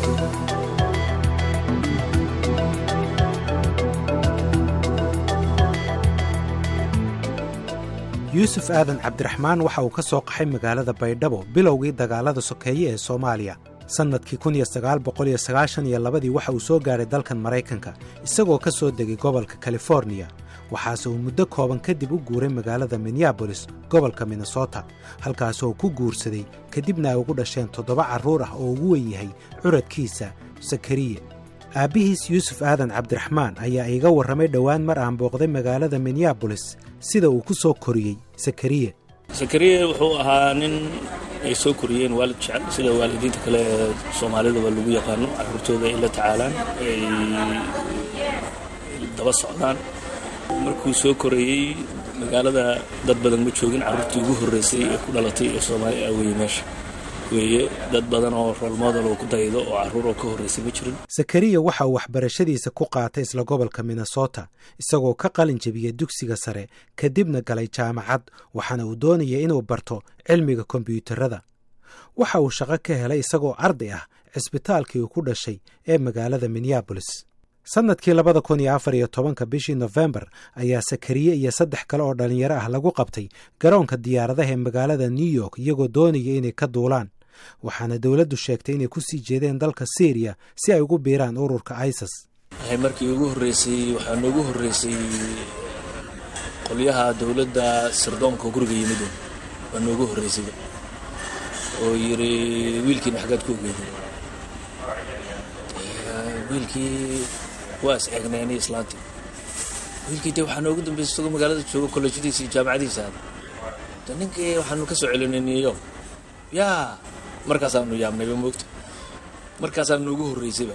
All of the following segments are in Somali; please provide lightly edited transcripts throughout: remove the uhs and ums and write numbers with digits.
yuusuf aadan cabdiraxmaan waxa uu ka soo qaxay magaalada baydhabo bilowgii dagaalada sokeeye ee soomaaliya sannadkii 1992 waxa uu soo gaadhay dalkan maraykanka isagoo ka soo degay gobolka californiya waxaase uu muddo kooban kadib u guuray magaalada minneabolis gobolka minnesota halkaasoo ku guursaday kadibna ay ugu dhasheen 7 carruur ah oo ugu weyn yahay curadkiisa sakariye aabbihiis yuusuf aadan cabdiraxmaan ayaa iiga warramay dhowaan mar aan booqday magaalada minneabolis sida uu ku soo koriyey sakariye wuxuu ahaa nin ay soo koriyeen waalid jecel sida waalidiinta kale ee soomaalidaba lagu yaqaano carruurtooda ay la tacaalaan ay daba socdaan markuu soo korayey magaalada dad badan ma joogin carruurtii ugu horreysay ee ku dhalatay ee soomaali aweye meesha weeye dad badan oo roolmodel oo ku daydo oo carruur oo ka horreysay ma jirin sakariya waxa uu waxbarashadiisa ku qaatay isla gobolka minnesota isagoo ka qalin jebiyey dugsiga sare kadibna galay jaamacad waxaana uu doonayay inuu barto cilmiga kombiyuutarada waxa uu shaqo ka helay isagoo arday ah cisbitaalkii uu ku dhashay ee magaalada minneabolis sannadkii 2014 bishii nofembar ayaa sakariye iyo 3 kale oo dhallinyaro ah lagu qabtay garoonka diyaaradaha ee magaalada new york iyagoo doonaya inay ka duulaan waxaana dowladdu sheegtay inay ku sii jeedeen dalka syriya si ay ugu biiraan ururka isis markii ugu horreysay waxaa noogu horreysay qolyaha dowladda sirdoonka guriga yimid waa noogu horreysay oo yiri wiilkiina xagaad ku ogeydeen wiilkii waa is-eegnaynay islaantii wiilkii dee waxaa noogu dambeysay isagoo magaalada jooga kollejadiisa iyo jaamacadiisa de ninkii waxaanu ka soo celinay new york yaa markaasaanu yaabnayba moogta markaasaa noogu horreysayba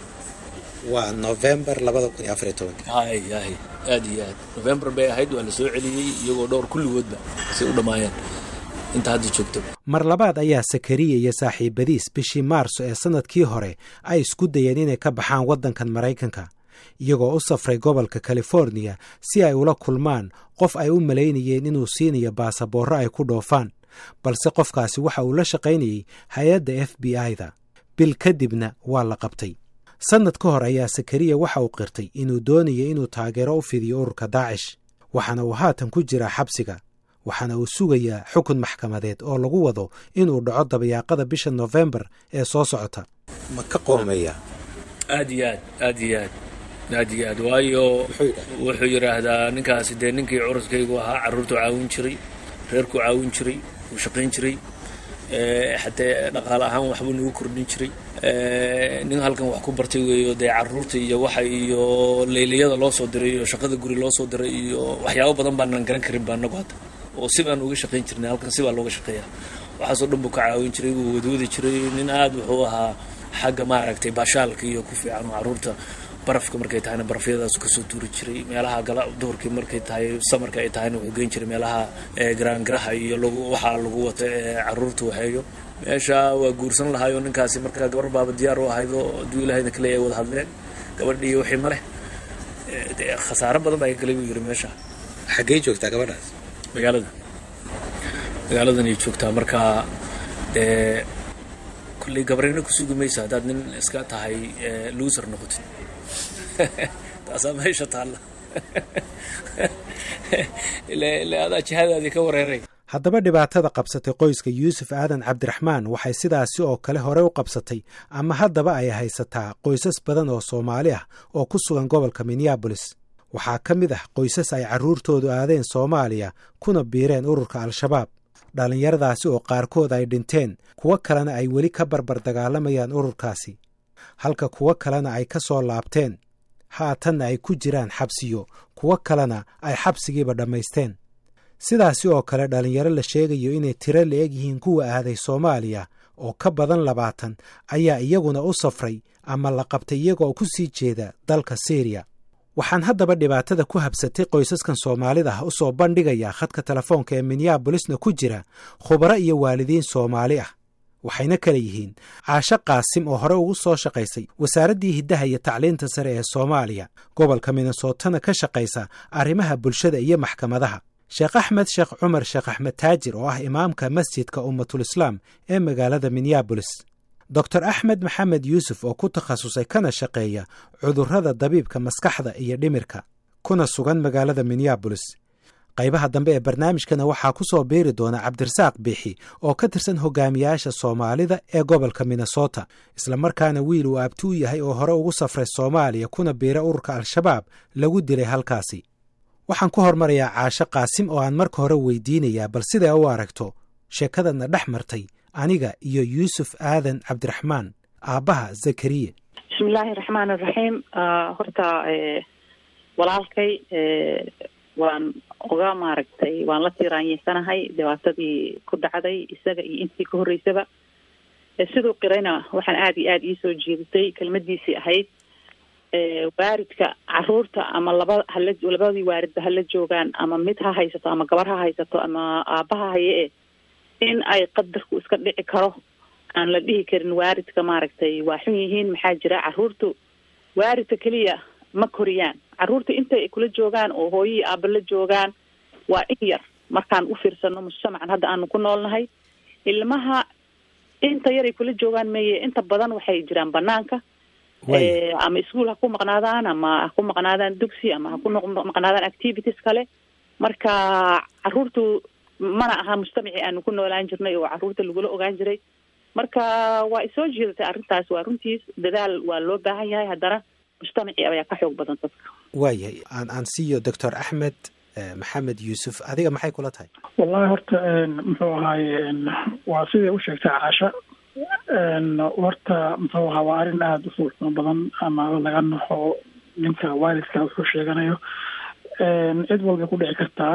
waa november 2014 hay aad iyo aad november bay ahayd waa la soo celiyey iyagoo dhowr kulligoodba say u dhammaayeen inta hadda joogta mar labaad ayaa sakariye iyo saaxiibadiis bishii maarso ee sannadkii hore ay isku dayeen inay ka baxaan waddankan maraykanka iyagoo u safray gobolka californiya si ay ula kulmaan qof ay u malaynayeen inuu siinayo baasaboorro ay ku dhoofaan balse qofkaasi waxa uu la shaqaynayey hay-adda FBI-da bil kadibna waa la qabtay sannad ka hor ayaa sakariye waxa uu qirtay inuu doonayay inuu taageero u fidiyo ururka daacish waxaana uu haatan ku jiraa xabsiga waxaana uu sugayaa xukun maxkamadeed oo lagu wado inuu dhaco dabayaaqada bisha November ee soo socota ma ka qoomaya aad iyo aad waayo wuxuu yiraahdaa ninkaasi dee ninkii curadkaygu ahaa carruurtu caawin jiray reerku caawin jiray uu shaqayn jiray xataa dhaqaale ahaan waxbuu nagu kordhin jiray nin halkan wax ku bartay weeyo dee carruurta iyo waxa iyo leyliyada loo soo diray iyo shaqada guri loo soo diray iyo waxyaabo badan baan garan karin baa nagu hadda oo si baan uga shaqayn jirnay halkan si baa looga shaqeeyaa waxaasoo dhan buu ka caawin jiray wuu wadwadi jiray nin aad wuxuu ahaa xagga maaragtay baashaalka iyo ku fiican oo carruurta barafka markay tahayna barafyadaas ka soo tuuri jiray meelaha gala duhurkii markay tahay samarka ay tahayna wuxuu geyn jiray meelaha garaangaraha iyo waxaa lagu wata carruurta waxeeyo meesha waa guursan lahaayo ninkaasi markaa gabar baaba diyaar u ahayd oo aduu ilaahayna kale ay wada hadleen gabadhii wixii ma leh khasaaro badan baa kale buu yiri meesha xaggee joogtaa gabadhaas magaaladan ay joogtaa markaa dee kulley gabarina ku sugi maysa haddaad nin iska tahay loser noqotid taasaa meesha taalla ilaa adaa jihadaadii ka wareeray haddaba dhibaatada qabsatay qoyska yuusuf aadan cabdiraxmaan waxay sidaasi oo kale hore u qabsatay ama haddaba ay haysataa qoysas badan oo soomaali ah oo ku sugan gobolka minneabolis waxaa ka mid ah qoysas ay carruurtoodu aadeen soomaaliya kuna biireen ururka al-shabaab dhallinyaradaasi oo qaarkood ay dhinteen kuwo kalena ay weli ka barbar dagaalamayaan ururkaasi halka kuwo kalena ay ka soo laabteen haatanna ay ku jiraan xabsiyo kuwo kalena ay xabsigiiba dhammaysteen sidaasi oo kale dhallinyaro la sheegayo inay tiro la-eg yihiin kuwa aaday soomaaliya oo ka badan 20 ayaa iyaguna u safray ama la qabtay iyagoo ku sii jeeda dalka syriya waxaan haddaba dhibaatada ku habsatay qoysaskan soomaalida ah u soo bandhigayaa khadka telefoonka ee minneabolisna ku jira khubaro iyo waalidiin soomaali ah waxayna kala yihiin caasho qaasim oo hore ugu soo shaqaysay wasaaraddii hiddaha iyo tacliinta sare ee soomaaliya gobolka minnesotana ka shaqaysa arrimaha bulshada iyo maxkamadaha sheekh axmed sheekh cumar sheekh axmed taajir oo ah imaamka masjidka ummatul islaam ee magaalada minneabolis doctor axmed maxamed yuusuf oo ku takhasusay kana shaqeeya cudurrada dabiibka maskaxda iyo dhimirka kuna sugan magaalada minneabolis. qaybaha dambe ee barnaamijkana waxaa ku soo biiri doona cabdirasaaq biixi oo ka tirsan hogaamiyaasha soomaalida ee gobolka minnesota, isla markaana wiil uu abtuu yahay oo hore ugu safray soomaaliya kuna biira ururka al-shabaab lagu dilay halkaasi. waxaan ku hormarayaa caashe qaasim oo aan marka hore weydiinayaa bal siday u aragto sheekadana dhex martay aniga iyo yuusuf aadan cabdiraxmaan aabbaha zakariya. bismillaahi raxmaan raxiim. horta walaalkay waan oga maaragtay waan la tiiraanyeysanahay dhibaatadii ku dhacday isaga iyo intii ka horreysaba. siduu qirayna waxaan aad iyo aad iisoo jeedatay kelmadiisii ahayd waaridka caruurta ama labadii waaridba hala joogaan ama mid ha haysato ama gabar ha haysato ama aabbaha haye in ay qadarku iska dhici karo aan la dhihi karin waaridka maaragtay waa xun yihiin. maxaa jira caruurtu waaridka keliya ma koriyaan, caruurta intay kula joogaan oo hooyihii aabba la joogaan waa in yar markaan u fiirsano mujtamacan hadda aanu ku noolnahay. ilmaha inta yaray kula joogaan meye inta badan waxay jiraan banaanka ama iskuol ha ku maqnaadaan ama ha ku maqnaadaan dugsi ama ha ku maqnaadaan activities kale. marka caruurtu mana aha mujtamacii aanu ku noolaan jirnay oo caruurta lagula ogaan jiray. marka waa isoo jeedatay arrintaas. waa runtiis dadaal waa loo baahan yahay, haddana mujtamacii ayaa ka xoog badan dadka. waayahay aan siiyo doctor axmed maxamed yuusuf, adiga maxay kula tahay? wallahi horta muxuu ahaaye waa sidai u sheegtay caasha. horta muxuu ahaa waa arrin aada u fuulxumo badan ama laga naxo ninka waalidka wuxuu sheeganayo. cid walbay ku dhici kartaa.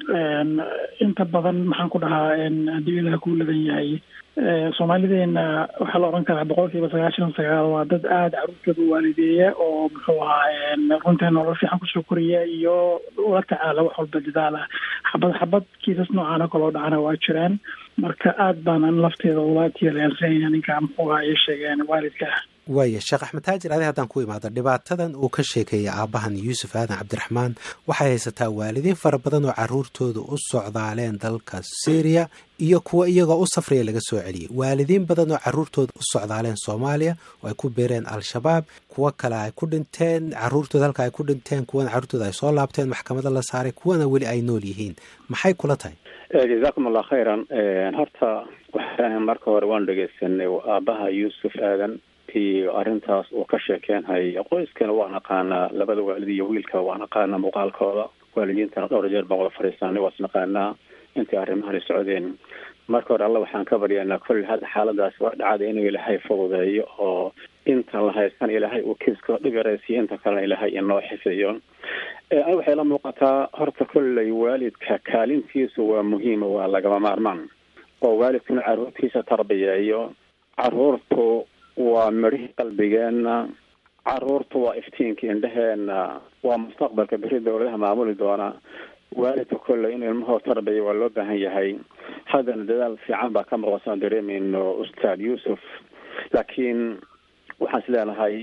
inta badan maxaan ku dhahaa haddii ilaah ku ladan yahay soomaalideena waxaa la odhan karaa 99% waa dad aada caruurtooda waalideeya oo muxuu ahaa runtii nolol fiican kusoo koriya iyo ula tacaala wax walba dadaala. xabad kiisas noocaana kaloo dhacana waa jiraan. marka aad baanan lafteeda ula tiireensanaya ninka muxuu ahaa ay sheegeen waalidka. waaya sheekh axmed taajir, adi haddaan ku imaado dhibaatadan uu ka sheekeeyay aabbahan yuusuf aadan cabdiraxmaan waxay haysataa waalidiin fara badan oo caruurtooda u socdaaleen dalka syriya iyo kuwa iyagoo u safraya laga soo celiyey. waalidiin badan oo caruurtooda u socdaaleen soomaaliya oo ay ku beereen al-shabaab, kuwo kale ay ku dhinteen caruurtooda halka ay ku dhinteen, kuwana caruurtooda ay soo laabteen maxkamada la saaray, kuwana weli ay nool yihiin. maxay kula tahay? jazaakum allah khayran. horta waxaan marka hore waan dhegeysanay aabbaha yuusuf aadan arrintaas uu ka sheekeenhay. qoyskana waa naqaanaa, labada waalid iyo wiilka waa naqaanaa muuqaalkooda. waalidiintana dhowr jeer baan wada fadhiisanay, waas naqaanaa intii arrimahan socdeen. marka hore alla waxaan ka baryaynaa kolley hadda xaaladaas waa dhacday inuu ilaahay fududeeyo oo inta la haysan ilaahay uu kiiska dhigaraysiyo, inta kalena ilaahay inoo xifdiyo. waxay la muuqataa horta kolley waalidka kaalintiisu waa muhiima, waa lagama maarmaan oo waalidkuna caruurtiisa tarbiyeeyo. caruurtu waa midhihii qalbigeena, caruurtu waa iftiinkii indhaheena, waa mustaqbalka beri dowladaha maamuli doona. waalidka kolley inuu ilmahoo tarbiya waa loo baahan yahay. haddana dadaal fiican baa ka muuqasan dareemayno ustaad yuusuf, laakiin waxaan is leenahay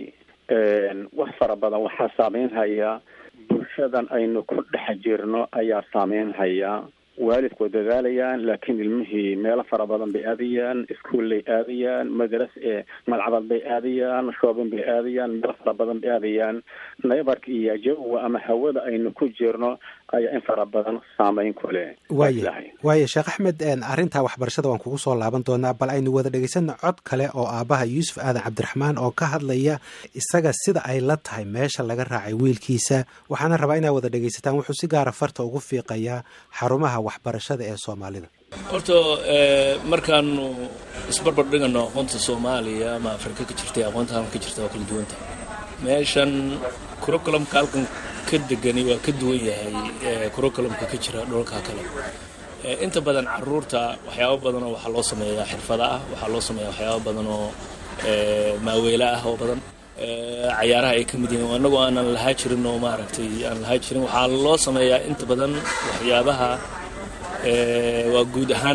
wax fara badan waxaa saameynhaya bulshadan aynu ku dhex jirno ayaa saameynhaya. waalidku waa dadaalayaan, laakiin ilmihii meelo fara badan bay aadayaan, iskuullay aadayaan, malcabad bay aadayaan, shoobin bay aadayaan, meelo fara badan bay aadayaan. naybarka iyo jawa ama hawada aynu ku jirno ayaa in fara badan saameyn ku leh. waaya sheekh axmed, arrintaa waxbarashada waan kugu soo laaban doonaa, bal aynu wada dhegaysano cod kale oo aabbaha yuusuf aadan cabdiraxmaan oo ka hadlaya isaga sida ay la tahay meesha laga raacay wiilkiisa. waxaana rabaa inaad wada dhegaysataan. wuxuu si gaara farta ugu fiiqayaa xarumaha waxbarashada ee soomaalida. horta markaanu isbarbar dhigano aqoonta soomaaliya ama afrika ka jirtay aqoonta halkan ka jirta waa kala duwanta. meeshan curriculumka halkan ka degani waa ka duwan yahay curriculumka ka jira dholka kale. inta badan caruurta waxyaabo badan oo waxaa loo sameeyaa xirfada ah, waxaa loo sameeyaa waxyaabo badan oo maaweela ah oo badan. cayaaraha ay ka mid yihiin annagu aanan lahaa jirin oo maaragtay aan lahaa jirin. waxaa loo sameeyaa inta badan waxyaabaha waa guud ahaan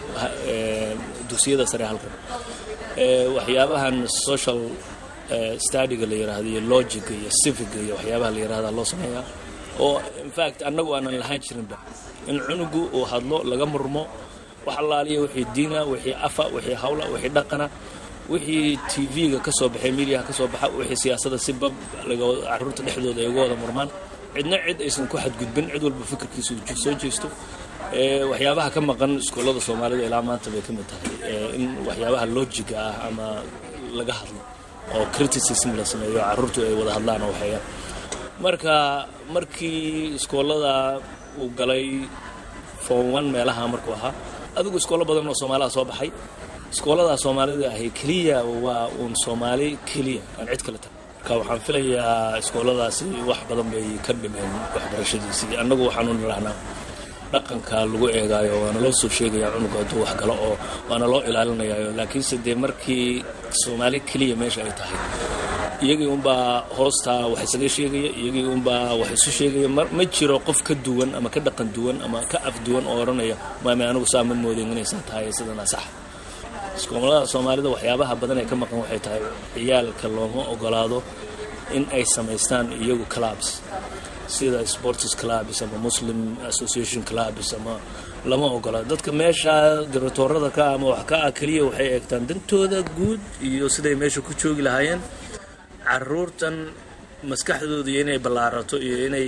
dugsiyada sare halkan waxyaabahan social studyga la yiraahdo iyo logic iyo civic iyo waxyaabaha la yiraahdo loo sameeyaa oo in fact annagu aanan lahaan jirinba. in cunugu uu hadlo laga murmo wax allaaliya wixii diina, wixii afa, wixii hawla, wixii dhaqana wixii TV-ga ka soo baxay miidiyaha ka soo baxa wixii siyaasadda si bab carruurta dhexdooda ay uga wada murmaan cidna cid aysan ku xadgudbin cid walba fikirkiisa uu soo jeesto waxyaabaha ka maqan iskoolada Soomaalida ilaa maanta bay ka mid tahay in waxyaabaha logiga ah ama laga hadlo oo criticism la sameeyo carruurtu ay wada hadlaan oo waxaya marka markii iskoolada uu galay form 1 meelaha markuu ahaa adigu iskoolo badan oo Soomaaliya soo baxay iskoolada Soomaalida ah kaliya waa Soomaali kaliya aan cid kale marka waxaan filayaa iskooladaasi wax badan bay ka dhimeen waxbarashadiisii annagu waxaan u nirahnaa dhaqanka lagu eegaayo waana loo soo sheegayaa cunuga hadduu wax galo oo waana loo ilaalinayaa laakiin sidee markii Soomaali kaliya meesha ay tahay iyagii unbaa hoosta wax isaga sheegaya iyagii unbaa wax isu sheegaya ma jiro qof ka duwan ama ka dhaqan duwan ama ka af duwan oo oranaya maama anigu saaman moodeen inaysan tahay sidana sax iskoolada Soomaalida waxyaabaha badan ay ka maqan waxay tahay ciyaalka looma ogolaado in ay sameystaan iyagu clubs sida sports clubs ama Muslim Association clubs ama lama ogola dadka meesha directorada ka ama wax ka kaliya waxay eegtaan dantooda guud iyo siday meesha ku joogi lahaayeen carruurtan maskaxdooda inay ballaarato iyo inay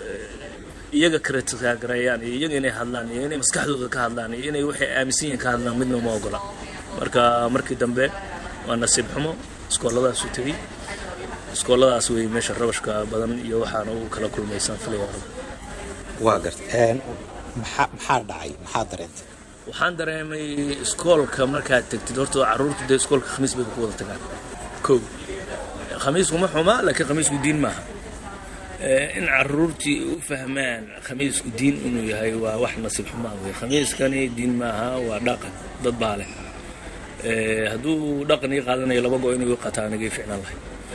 iyaga kritika gareeyaan iyo iyaga inay hadlaan iyo inay maskaxdooda ka hadlaan iyo inay waxay aaminsan yihiin ka hadlaan midna ma ogola marka markii dambe waa nasiib xumo iskooladaas u tagay iskooladaas way meesha rabashka badan iyo waxaan uu kala kulmaysan filayaa waa gartay maxaa dhacay maxaa dareentay waxaan dareemay iskoolka markaad tagtid horta carruurtu de iskoolka khamiis bay ku wada tagaan khamiisku ma xuma laakiin khamiisku diin maaha in carruurtii u fahmaan khamiisku diin inuu yahay waa wax nasiib xumo ah khamiiskani diin maaha waa dhaqan dad baa leh hadduu dhaqan ii qaadanayo laba go inuu qataan iga ficnaan lahay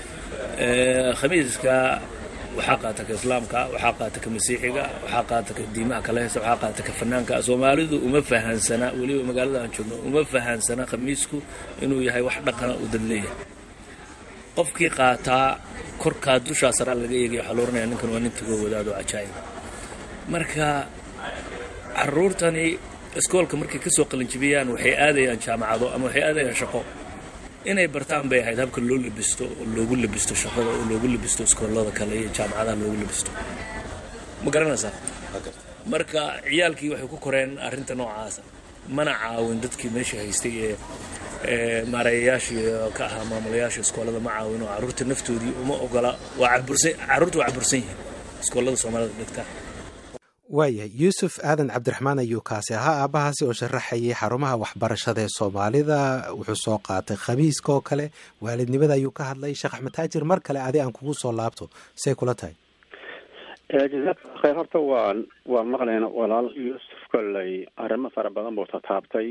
khamiiska waxaa qaata ka islaamka waxaa qaata ka masiixiga waxaa qaata ka diimaha kale waxaa qaata ka fanaanka Soomaalidu uma fahansana waliba magaalada aan joogno uma fahansana khamiisku inuu yahay wax dhaqan u dad leeyahay qofkii qaata korka dusha sare laga eegay waxa loo oranayaa ninkan waa nin tigo wadaado ajaayib marka carruurtani iskoolka markay ka soo qalin jibiyaan waxay aadayaan jaamacado ama waxay aadayaan shaqo inay bartaan bay ahayd habka loo labisto oo loogu labisto shaqada oo loogu labisto iskoolada kale iyo jaamacadaha loogu labisto ma garanaysaa marka ciyaalkii waxay ku koreen arrinta noocaas mana caawin dadkii meesha haystay maareeyaashii ka ahaa maamulayaasha iskoolada ma caawin oo carruurta naftoodii uma ogola carruurtu waa cabursan yihiin iskoolada Soomaalida dhigta waayahay yuusuf aadan cabdiraxmaan ayuu kaasi ahaa aabbahaasi oo sharaxayay xarumaha waxbarashada ee Soomaalida wuxuu soo qaatay khamiiska oo kale waalidnimada ayuu ka hadlay Sheekh Axmed Taajir mar kale adi aan kugu soo laabto say kula tahay jazaaka khayr horta waa maqlayna walaal Yuusuf kolley arrimo fara badan buu taabtay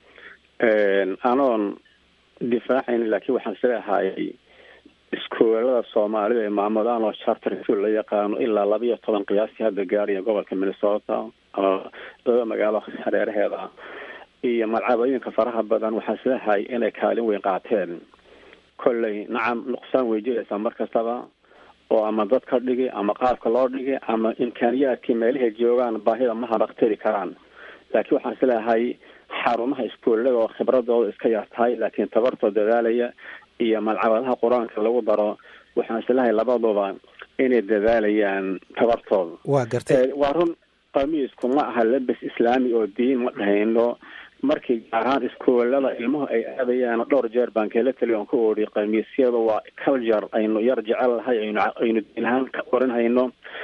anoon difaacayn laakiin waxaan isleeyahay iskoolada Soomaalida ee maamulaan oo charter school la yaqaano ilaa 12 qiyaastii hadda gaariya gobolka Minnesota oo magaalo hareeraheeda iyo malcabooyinka faraha badan waxaan isleeyahay inay kaalin weyn qaateen kolley nacam nuqsaan weydiisa markastaba oo ama dadka dhigi ama qaabka loo dhigi ama imkaaniyaadkii meelaha joogaan baahida ma habaqtiri karaan laakiin waxaan isleeyahay xarumaha iskoolada oo khibradooda iska yartahay laakiin tabartooda dadaalaya iyo malcabadaha quraanka lagu daro waxaan islahay labaduba inay dadaalayaan tabartooda waa gartay waa run qamiisku ma aha labis islaami oo diin ma dhahayno markii gaaraan iskoolada ilmuhu ay aadayaan dhowr jeer baan kala taliyoon ku oori qamiisyada waa culture aynu yar jecelahay aynu diinahan ka qoranayno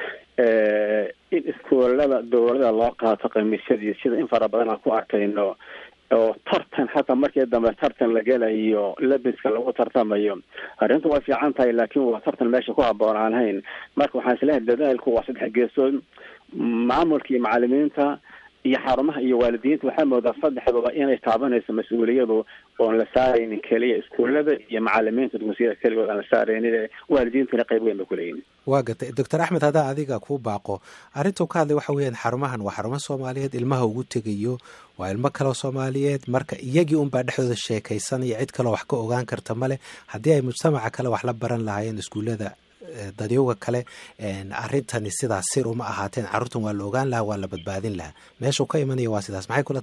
in iskoolada dowladda loo qaato qamiisyadii sida in fara badan aan ku arkayno oo tartan xataa markii dambe tartan la gelayo labiska lagu tartamayo arrintu waa fiican tahay laakiin waa tartan meesha ku habboon aan hayn marka waxaan isleeyahay dadaalku waa saddex geesood maamulka iyo macallimiinta iyo xarumaha iyo waalidiinta waxaa moodaa saddexdooda inay taabanayso mas-uuliyadu oon la saaraynin keliya iskoolada iyo macallimiinta dugsiyada keligood aan la saaraynin waalidiintuna qayb weyn ba ku leeyihin waa gartay doctor Axmed hadaa adiga ku baaqo arrintu ka hadlay waxa weeyaan xarumahan waa xarumo Soomaaliyeed ilmaha ugu tegayo waa ilmo kale Soomaaliyeed marka iyagii unbaa dhexdooda sheekaysanaya cid kale wax ka ogaan karta male haddii ay mujtamaca kale wax la baran lahaayeen iskuulada dadyowga kale arrintani sidaas sir uma ahaateen carruurtan waa la ogaan lahaa waa la badbaadin lahaa meeshuu ka imanaya waa sidaas maxay kula tahay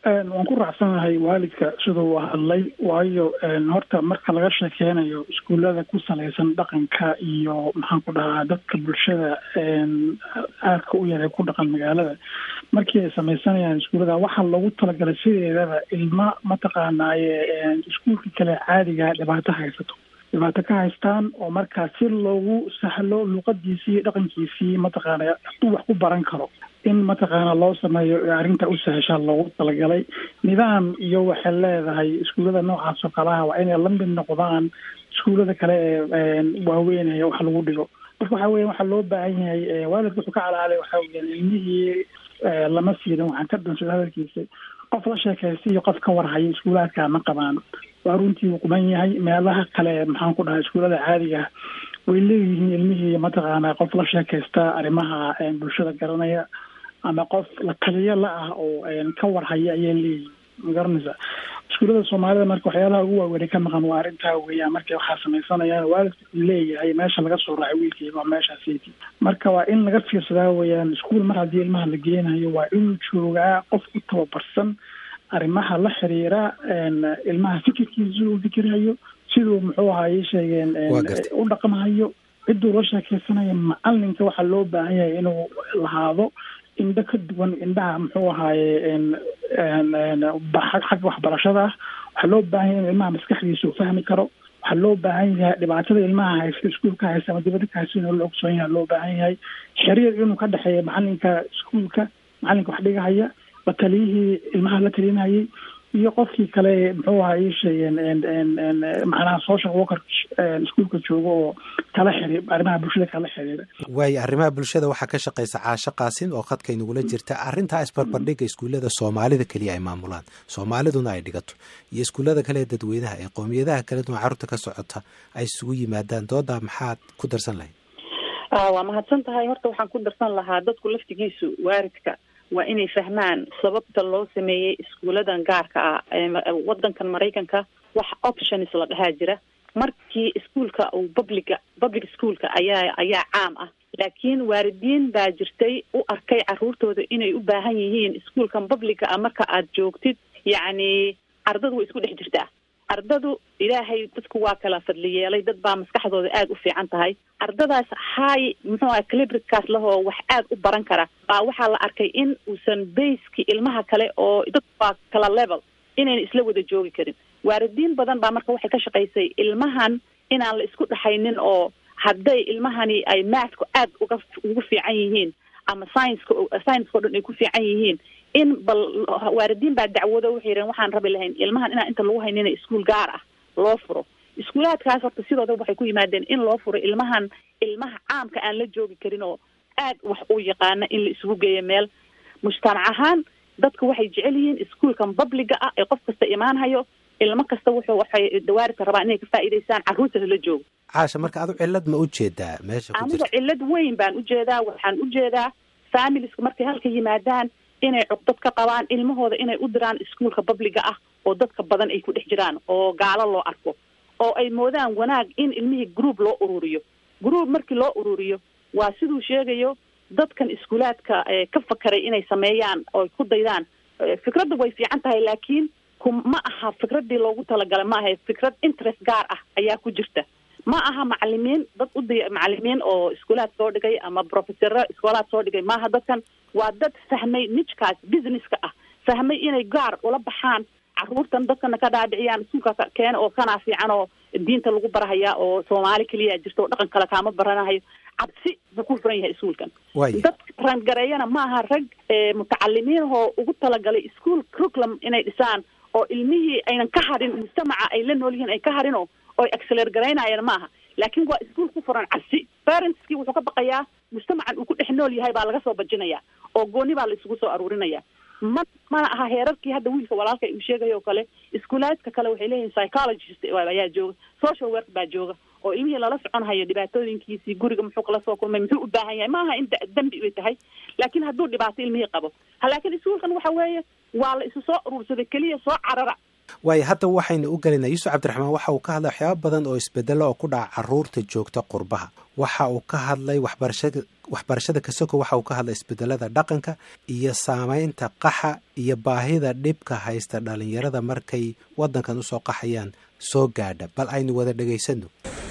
waan ku raacsanahay waalidka siduu hadlay, waayo horta marka laga sheekeynayo iskuullada ku salaysan dhaqanka iyo maxaan ku dhahaa dadka bulshada aadka u yaray ku dhaqan magaalada, markii ay samaysanayaan iskuullada waxaa loogu talagalay sideedaba ilma mataqaanaaye iskuulka kale caadiga dhibaato ka haystaan oo markaa si loogu sahlo luqadiisii dhaqankiisii mataqaana hadduu wax ku baran karo in mataqaana loo sameeyo arrinta u sahashaa loogu talagalay. nidaam iyo waxay leedahay iskuullada noocaas oo kalaha waa inay la mid noqdaan iskuullada kale ee waaweynaya wax lagu dhigo. marka waxa weya waxaa loo baahan yahay waalidka wuxuu ka calaalay waxa weya ilmihii lama siidan, waxaan ka dhansada hadalkiisa qof la sheekaysta iyo qof ka warhaya iskuulaadka ma qabaan. waa runtii uu quban yahay. meelaha kale maxaan ku dhahay iskuullada caadiga way leeyihiin ilmihii mataqaana qof la sheekaysta arrimaha bulshada garanaya ama qof la taliyo la ah oo ka warhaya ayay leeyihiin, magaranaysa. iskuullada soomaalida marka waxyaalaha ugu waaweyn ka maqan waa arrintaa weeyaan. markay waxaa samaysanayaan waalidku leeyahay meesha laga soo raacay wiilkayga waa meeshaasiti, marka waa in laga fiirsadaa weeyaan. iskuul mar haddii ilmaha la geenayo waa inuu joogaa qof u tababarsan arrimaha la xiriira ilmaha fikirkiisa uu fikirhayo, siduu muxuu ahaye sheegeen u dhaqmahayo, ciduu la sheekeysanayo. macalinka waxaa loo baahan yahay inuu lahaado indho ka duwan indhaha muxuu ahaaye xagga waxbarashada ah. waxaa loo baahan yahay in ilmaha maskaxdiisa uu fahmi karo. waxaa loo baahan yahay dhibaatada ilmaha haysta iskuulka haysta ama dibadda ka haysta inuu la ogsoon yahay loo baahan yahay. xiriir inuu ka dhexeeya macalinka iskuulka, macalinka wax dhigahaya, la taliyihii ilmaha la talinayay iyo qofkii kale muxuu ahaye sheegeen macnaha social worker iskuulka jooga oo kala xiriir arrimaha bulshada kala xiriira. waayo arrimaha bulshada waxaa ka shaqeysa Caasho Qaasim oo khadka inagula jirta. arrintaa isbarbardhigga iskuullada Soomaalida kaliya ay maamulaan, Soomaaliduna ay dhigato, iyo iskuullada kale ee dadweynaha ee qoomiyadaha kala duwan carruurta ka socota ay isugu yimaadaan, doodaa maxaad ku darsan lahayd? waa mahadsan tahay. horta waxaan ku darsan lahaa dadku laftigiisu waalidka waa inay fahmaan sababta loo sameeyey iskuuladan gaarka ah. wadankan Maraykanka wax options la dhahaa jira. markii iskuulka uu public schoolka ayaa caam ah, laakiin waalidiin baa jirtay u arkay carruurtooda inay u baahan yihiin iskuulkan publica ah. marka aad joogtid yacni ardadu way isku dhex jirtaa. ardadu ilaahay dadku waa kala fadli yeelay, dad baa maskaxdooda aad u fiican tahay. ardadaas muxuu ahaa calibrikaas lahoo wax aad u baran kara baa waxaa la arkay in uusan bayski ilmaha kale oo dadku waa kala level inayna isla wada joogi karin. waalidiin badan baa marka waxay ka shaqaysay ilmahan inaan la isku dhaxaynin, oo hadday ilmahani ay mathku aad ugu fiican yihiin ama science-ko dhan ay ku fiican yihiin, in bal waalidiin baa dacwado waxay yidhaheen waxaan rabi lahayn ilmahan inaan inta lagu haynina iskuul gaar ah loo furo. iskuulaadkaas horta sidooda waxay ku yimaadeen in loo furo ilmaha caamka aan la joogi karin oo aad wax u yaqaana in la isugu geeyo meel. mujtamac ahaan dadku waxay jecel yihiin iskuulkan publiga ah ee qof kasta imaanhayo, ilmo kasta waxay dawaaridka rabaa inay ka faa'iidaystaan carruurta la joogo. Caasha, marka adu cillad ma u jeedaa meesha ku jirta? aniga cillad weyn baan u jeedaa. waxaan u jeedaa familieska markay halka yimaadaan inay cugdad ka qabaan ilmahooda inay u diraan iskuulka publiga ah oo dadka badan ay ku dhex jiraan oo gaalo loo arko, oo ay moodaan wanaag in ilmihii group loo ururiyo. group markii loo ururiyo waa siduu sheegayo dadkan iskuulaadka ka fakaray inay sameeyaan oo ku daydaan. fikradda way fiican tahay, laakiin ma aha fikraddii loogu talagalay. ma aha fikrad interest gaar ah ayaa ku jirta. ma aha macalimiin dad macalimiin oo iskuulaad soo dhigay ama professor iskoolaad soo dhigay. maaha dadkan waa dad fahmay nichkaas businesska ah, fahmay inay gaar ula baxaan carruurtan, dadkana ka dhaadhiciyaan iskuulka keena oo kanaa fiican oo diinta lagu barahayaa oo Soomaali kaliya jirto oo dhaqan kale kaama baranahayo. cabsi buu ku furan yahay iskuulkan. dad rangareeyana ma aha rag mutacalimiin oo ugu talagalay iskuul curriculum inay dhisaan oo ilmihii aynan ka harin mujtamaca ay la nool yihiin ay ka harin oo ay accelerate garaynayaan maaha. laakiin waa iskuul ku furan cabsi. parentskii wuxuu ka baqayaa mujtamacan uu ku dhex nool yahay baa laga soo bajinaya oo gooni baa la isugu soo aruurinaya. mana aha heerarkii hadda wiilka walaalka uu sheegayo kale. iskuulaadka kale waxay leeyihiin psychologist ayaa jooga, social work baa jooga oo ilmihii lala socon hayo dhibaatooyinkiisii, guriga muxuu kala soo kulmay, muxuu u baahan yahay. maaha in dambi ay tahay, laakiin hadduu dhibaato ilmihii qabo. laakiin iskuulkan waxa weeye waa la isu soo urursaday keliya soo carara waayo hadda waxaynu u gelinaa yuusuf cabdiraxmaan waxa uu ka hadlay waxyaaba badan oo isbedelo oo ku dhaca caruurta joogta qurbaha. waxa uu ka hadlay waxbarashada kasoko, waxa uu ka hadlay isbedelada dhaqanka iyo saamaynta qaxa iyo baahida dhibka haysta dhalinyarada markay wadankan usoo qaxayaan soo gaadha. bal aynu wada dhegaysano.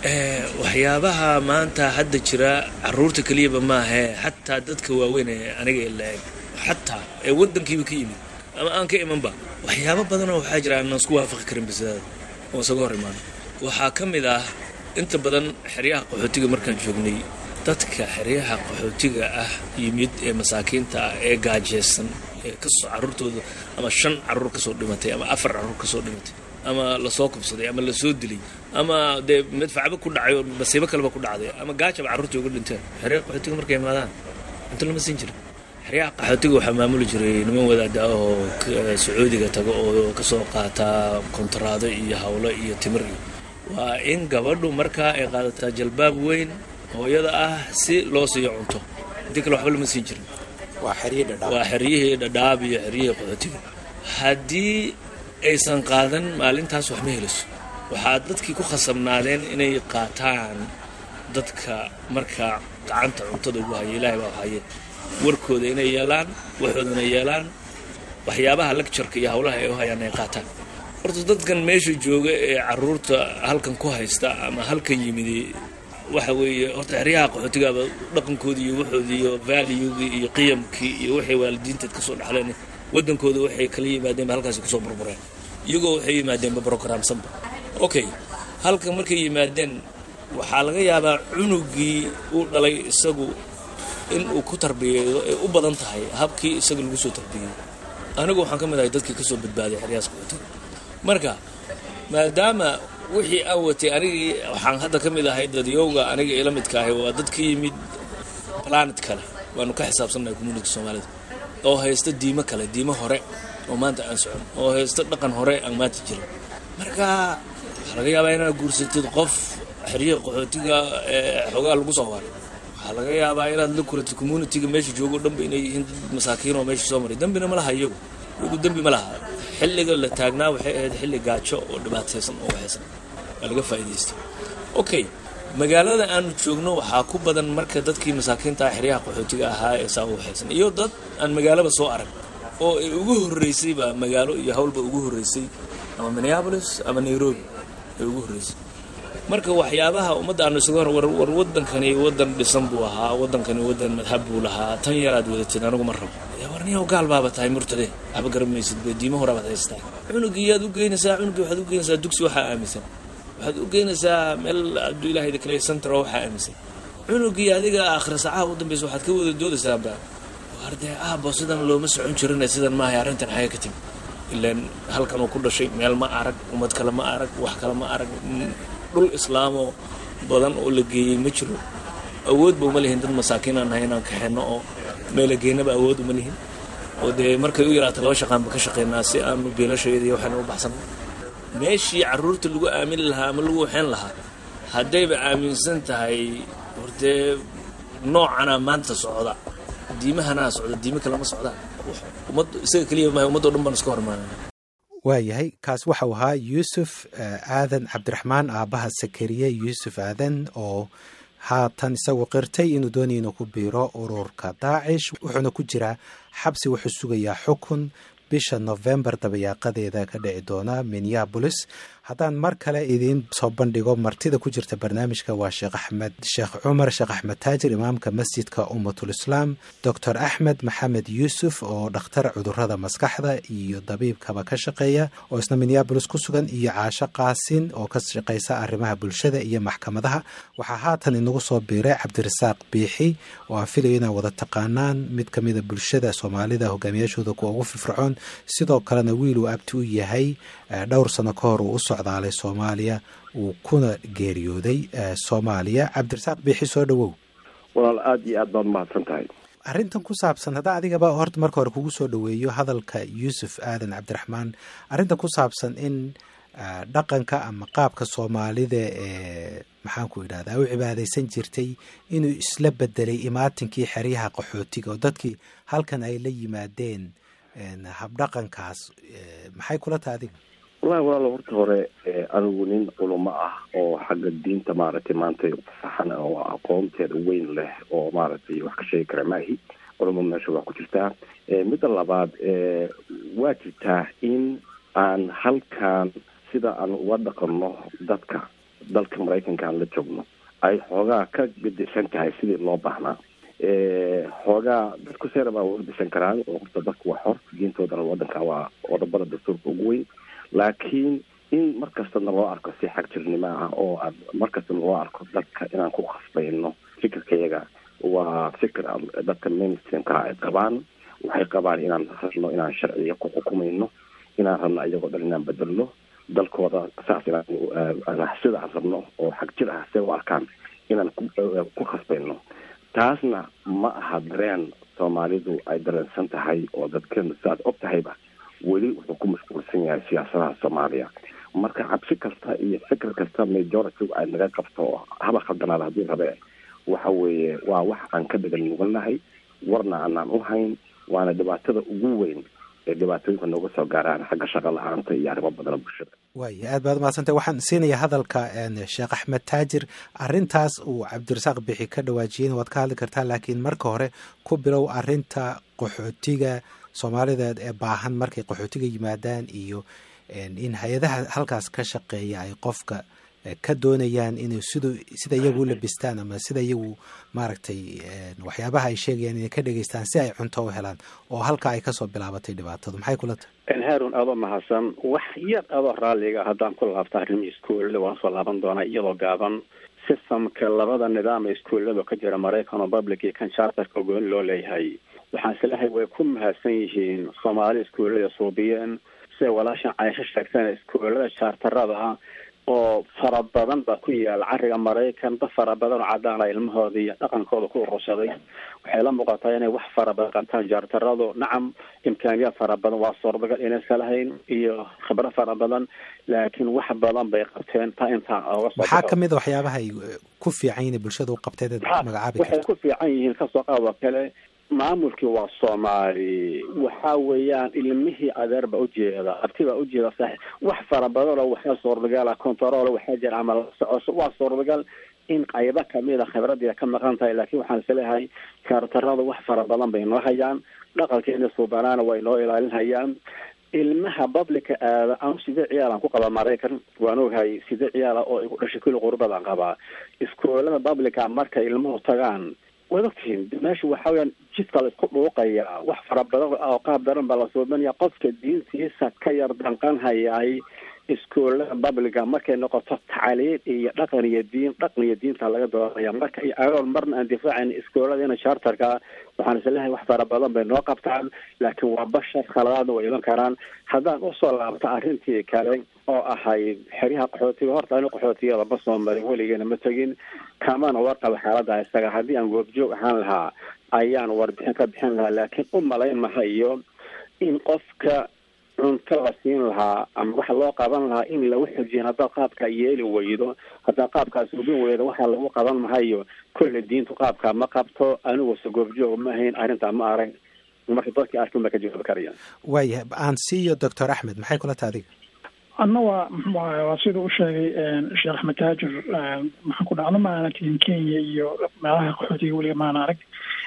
waxyaabaha maanta hadda jira caruurta keliyaba maahee xataa dadka waaweyn ee aniga ilaeg xataa ee wadankiiba ka yimid ama aan ka imanba waxyaabo badanoo waxaa jira aanan isku waafaqi karin bisadada oo isaga hor imaan. waxaa ka mid ah inta badan xeryaha qaxootiga markaan joognay, dadka xeryaha qaxootiga ah yimid ee masaakiinta ah ee gaajeysan ee kasoo caruurtooda ama 5 caruur kasoo dhimatay ama 4 caruur kasoo dhimatay ama lasoo kubsaday ama lasoo dilay ama dee madfacba ku dhacay oo masiibo kaleba ku dhacday ama gaajaba caruurtii uga dhinteen, xeryaha qaxootiga markay imaadaan inta lama siin jirin. xeryaha qaxootiga waxaa maamuli jiray niman wadaada ah oo Sacuudiga tago oo kasoo qaata kontraado iyo hawlo iyo timir. waa in gabadhu markaa ay qaadataa jalbaab weyn hooyada ah si loo siiyo cunto, intii kale waxba lama siin jirin. waa xeryihii dhadhaab iyo xeryihii qaxootiga. haddii aysan qaadan maalintaas wax ma helayso. waxaa dadkii ku khasabnaadeen inay qaataan dadka markaa gacanta cuntada ugu haya, ilaahay baa haye warkooda inay yeelaan, waxoodana yeelaan, waxyaabaha lectureka iyo hawlaha ay u hayaan ay qaataan. horta dadkan meesha jooga ee caruurta halkan ku haysta ama halkan yimid waxa weeye horta xeryaha qaxootigaaba dhaqankoodii iyo waxoodii iyo valuegii iyo qiyamkii iyo waxay waalidiinteed ka soo dhaxleen wadankooda waxay kala yimaadeen halkaas ku soo burbureen, iyagoo waxay yimaadeen programsanba. okay, halkan markay yimaadeen waxaa laga yaabaa cunugii uu dhalay isagu in uu ku tarbiyeeyo ay u badan tahay habkii isaga lagu soo tarbiyey. anigu waxaan ka mid ahay dadkii ka soo badbaaday xeryahaas qaxootiga. marka maadaama wixii aan watay anigii waxaan hadda ka mid ahay dadyowga aniga ila midka ahay waa dad ka yimid planet kale, waanu ka xisaabsannahay community Soomaalida oo haysta diimo kale, diimo hore oo maanta aan socon, oo haysta dhaqan hore aan maanta jirin. marka waxaa laga yaabaa inaad guursatid qof xeryaha qaxootiga xoogaa lagu soo waray. waxaa laga yaabaa inaad la kulatid communityga meesha joogo dhanba inay yihiin dad masaakiin oo meesha soo maray, dambina ma laha iyagu dambi ma laha. xilliga la taagnaa waxay ahayd xilli gaajo oo dhibaataysan oo waxaysan, waa laga faa'iidaystay. okay, magaalada aanu joogno waxaa ku badan marka dadkii masaakiinta xeryaha qaxootiga ahaa ee saa u waxaysan iyo dad aan magaalaba soo arag oo ay ugu horreysayba magaalo iyo hawlba ugu horreysay ama Minneapolis ama Nairobi ay ugu horreysay. marka waxyaabaha ummadda aanu isaga war wadankani wadan dhisan buu ahaa, wadankani wadan madhab buu lahaa. tan yaraad wadatid anigu ma rabo warniyo gaal baaba tahay murtade aba garamaysid diimo hore baad haystaa. cunugii aad u geynaysaa, cunugii waxaad u geynaysaa dugsi waxaa aaminsan, waxaad u geynaysaa meel abdu ilaahay kale center oo waxaa aaminsan. cunugii adiga aakhir saacaha u dambaysa waxaad ka wada doodaysaa baa warday aabo sidan looma socon jirin, sidan ma ahay arrintan xaga ka timi. ilaan halkan uu ku dhashay meel ma arag, ummad kale ma arag, wax kale ma arag, dhul islaamo badan oo la geeyey ma jiro. awood ba uma lihin dad masaakiin aan nahay inaan kaxeeno oo meela geynaba awood uma lihin. oo dee markay u yaraato 2 shaqaanba ka shaqeynaa si aanu beelashayda iyo waxaan u baxsan. meeshii caruurta lagu aamin lahaa ama lagu waxeen lahaa haddayba aaminsan tahay hortee noocana maanta socda, diimahana socda, diimo kale ma socdaan. ummad isaga kaliya ma ummadoo dhan baan iska hormaanaa. waayahay kaas waxau ahaa yuusuf aadan cabdiraxmaan, aabbaha Sakariye Yuusuf aadan, oo haatan isagu qirtay inuu doonaya inuu ku biiro ururka Daacish. wuxuuna ku jiraa xabsi, wuxuu sugayaa xukun bisha November dabayaaqadeeda ka dhici doona Minneapolis. haddaan mar kale idiin soo bandhigo martida ku jirta barnaamijka waa sheekh cumar sheekh axmed taajir, imaamka masjidka Ummatul Islaam, Dr. Axmed Maxamed Yuusuf oo dhakhtar cudurrada maskaxda iyo dabiibkaba ka shaqeeya oo isna Minneapolis ku sugan, iyo Caasho Qaasin oo ka shaqeysa arrimaha bulshada iyo maxkamadaha. waxaa haatan inagu soo biiray Cabdirasaaq Biixi oo aan filayo inaa wada taqaanaan, mid ka mida bulshada Soomaalida hogaamiyaashooda kuwa ugu firfircoon, sidoo kalena wiil uu abti u yahay. dhowr sano ka hor uu u socdaalay Soomaaliya, uu kuna geeriyooday Soomaaliya. Cabdirasaaq Biixi, soo dhawow. walaal aad iyo aad baad mahadsan tahay. arrintan ku saabsan haddaa adigaba horta marka hore kugu soo dhaweeyo hadalka Yuusuf aadan cabdiraxmaan, arrintan ku saabsan in dhaqanka ama qaabka Soomaalida ee maxaanku idhahdaa u cibaadaysan jirtay inuu isla bedelay imaatinkii xeryaha qaxootiga oo dadkii halkan ay la yimaadeen habdhaqankaas, maxay kula tahay adiga? wallahi walaalo horta hore anigu nin culamo ah oo xagga diinta maaragtay maanta saxan oo aqoonteeda weyn leh oo maaragtay wax ka sheegi kara maahi culamo meesha waa ku jirtaa midda labaad waa jirtaa in aan halkan sida aan uga dhaqanno dalka maraykanka aan la joogno ay xoogaa ka bedeshan tahay sidii loo baahnaa xoogaa dadku seera baa uga bedeshan karaan oo horta dadku waa xor diintoodana wadanka waa qodobada dastuurka ugu weyn laakiin in markastana loo arko si xag jirnimo ah oo markastana loo arko dadka inaan ku khasbayno fikirkayaga waa fikir dadka mainstreamka ay qabaan waxay qabaan inaan rabno inaan sharciga ku xukumayno inaan rabno ayagoo dhan inaan bedelno dalkooda saas inaan sida aan rabno oo xag jir ah see u arkaan inaan ku khasbayno taasna ma aha dareen soomaalidu ay dareensan tahay oo dadkeenu sidaad og tahayba weli wuxuu ku mashquulsan yahay siyaasadaha soomaaliya marka cabsi kasta iyo fikir kasta majority ay naga qabto haba khaldanaada haddii rabe waxa weeye waa wax aan ka dhagan nugalnahay warna aanaan u hayn waana dhibaatada ugu weyn ee dhibaatooyinka nooga soo gaaraan xagga shaqo la-aanta iyo arrimo badan bulshada waaya aad baad umahadsantay waxaan siinayaa hadalka sheekh axmed taajir arrintaas uu cabdirasaaq bixi ka dhawaajiyeyna waad ka hadli kartaa laakiin marka hore ku bilow arrinta qaxootiga soomaalideed ee baahan markay qaxootiga yimaadaan iyo in hay-adaha halkaas ka shaqeeya ay qofka ka doonayaan inay sida iyagu u labistaan ama sida iyagu maaragtay waxyaabaha ay sheegayaan inay ka dhegeystaan si ay cunto u helaan oo halkaa ay kasoo bilaabatay dhibaatadu maxay kula tahay haarun adoo mahadsan wax yar adoo raalliga haddaan ku laabta arrimii iskuullada waan soo laaban doonaa iyadoo gaaban systemka labada nidaam ee iskuullada ka jira maraykan oo public iyo kan charterka gooni loo leeyahay waxaan islahay way ku mahadsan yihiin soomaali iskuullada suubiyeen siday walaashan caysho sheegteen iskuullada charterada oo fara badan baa ku yaala cariga maraykan dad fara badan oo cadaana ilmahooda iyo dhaqankooda ku urursaday waxay la muuqataa inay wax fara badan qabtaan jaartaradu nacam imkaaniyaad fara badan waa suurtagal inaysan lahayn iyo khibro fara badan laakiin wax badan bay qabteen taa intaa oga soo maxaa kamid a waxyaabaha ay ku fiican yihiin bulshada u qabteed magacaabi waxay ku fiican yihiin kasoo qaado kale maamulkii waa soomaali waxa weeyaan ilmihii adeer baa ujeeda abti baa ujeeda sax wax fara badan oo waxaa suurtagal ah control waxaa jira camal socosho waa suurtagal in qaybo kamid a khibradii ka maqan tahay laakiin waxaan isleeyahay kaartarada wax fara badan bay noo hayaan dhaqankeena suubanaana way noo ilaalinayaan ilmaha publica aada aan sidee ciyaalan ku qaba maraykan waan ogahay sidee ciyaala oo igu dhashay kulli qurbadan qabaa iskoolada publica marka ilmuhu tagaan waad ogtihiin meesha waxaa weyaan jidka la isku dhuuqaya wax fara badan oo qaab daran baa la suubanaya qofka diintiisa ka yar danqan hayay iskoolada publica markay noqoto tacliin iyo dhaqan iyo diinta laga doonaya marka agoon marna aan difaacayn iskooladina charterka waxaan isleeyahay wax fara badan bay noo qabtaan laakiin waa bashar khaladaadna way ilan karaan haddaan usoo laabta arrintii kale oo ahayd xeryaha qaxootiga horta ani qaxootiyada ma soo marin weligeena ma tegin kamana warqaba xaalada isaga haddii aan goobjoog ahaan lahaa ayaan warbixin ka bixin lahaa laakiin u malayn mahayo in qofka cunto la siin lahaa ama waxa loo qaban lahaa in lagu xujin haddaad qaabkaa yeeli weydo haddaad qaabkaas ubin weydo waxa lagu qaban mahayo kolle diintu qaabkaa ma qabto aniguse goobjoog ma ahayn arrintaa ma arag marka dadkii arkin ba ka jawaabi karayaan waaya aan siiyo doctor axmed maxay kula taha adiga adna waa sida u sheegay sheekh axmed taajir maxaan ku dhacno maana tihin kenya iyo meelaha qaxootiga weliga maana arag